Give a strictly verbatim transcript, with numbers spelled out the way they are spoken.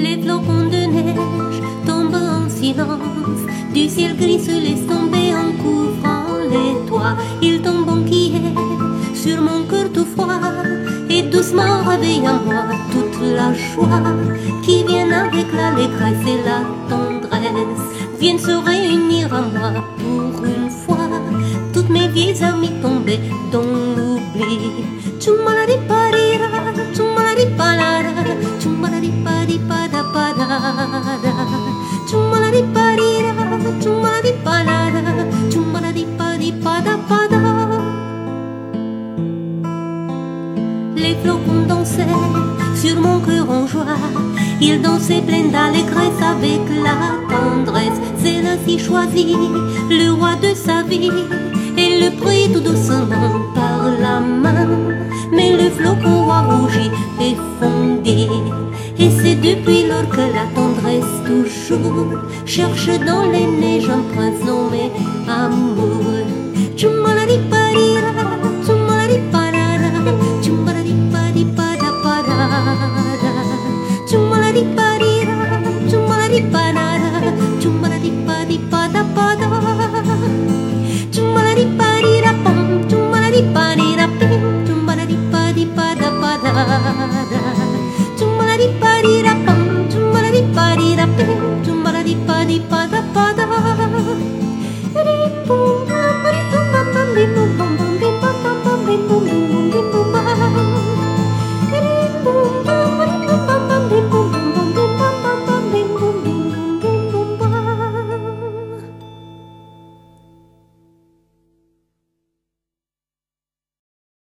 Les flocons de neige tombent en silence, du ciel gris se laisse tomber en couvrant les toits. Ils tombent en quillets sur mon cœur tout froid, et doucement réveille en moi toute la joie qui vient avec l'allégresse et la tendresse, viennent se réunir en moi pour une fois. Toutes mes vieilles amies tombées dans l'oubli. Tchoumalari-parira, tchoumalari-parara, tchoumalari-pari-pada-padara, tchoumalari-parira, tchoumalari-parara, tchoumalari-pari-pada-pada. Les flocons dansaient sur mon cœur en joie, ils dansaient pleins d'allégresse avec la tendresse. C'est ainsi choisi le roi de sa vie, et le prit tout doucement par la main. Mais le flocon a rougi et fondi, et c'est depuis lors que la tendresse toujours cherche dans les neiges un prince nommé amour. Tchoumalari-parira, tchoumalari-parara, tchoumalari-pari-pada-padara, tchoumalari-parira, tchoumalari-parara, tchoumalari-pari-pada-pada, tchoumalari-parira-pam, tchoumalari-parira-pim, tchoumalari-pari-pada-padara.